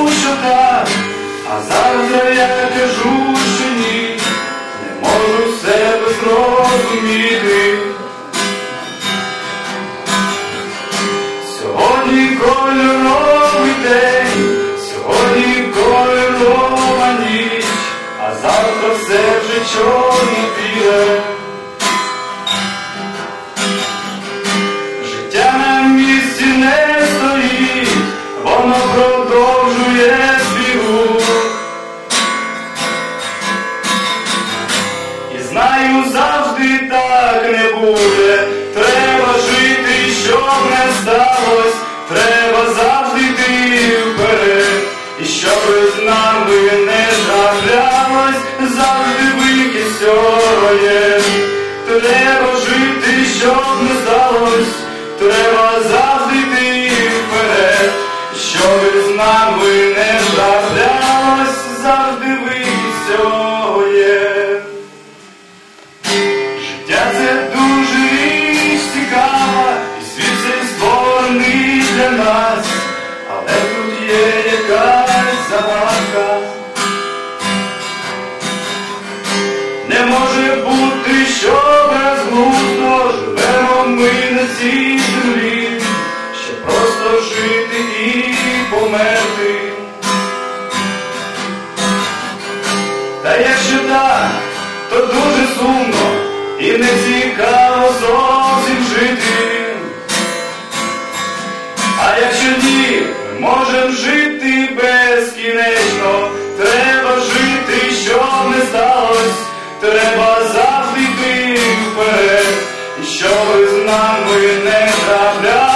що так, а завтра я кажу, що ні, не можу себе зрозуміти. Сьогодні кольоровий день, сьогодні кольорова ніч, а завтра все вже чорно-біле. Життя на місці не стоїть, воно продовжує свій рух. І знаю, завжди так не буде, треба жити, щоб не сталось, треба завжди йти вперед, і щоб з нами не траплялось, завжди вихід всього є. Треба жити, щоб не сталось, треба завжди йти вперед, щоб з нами не траплялось, завжди вихід всього є. Життя – це дуже річ цікава, і світ цей створений для нас, але тут є якась загадка. Не може бути, що безглуздо живемо ми на цій землі, щоб просто жити і померти. Та якщо так, то дуже сумно і не цікаво зовсім жити. А якщо ні, ми можемо жити безкінечно, треба жити, щоб не сталось, треба завжди йти вперед, і щоб з нами не траплялось.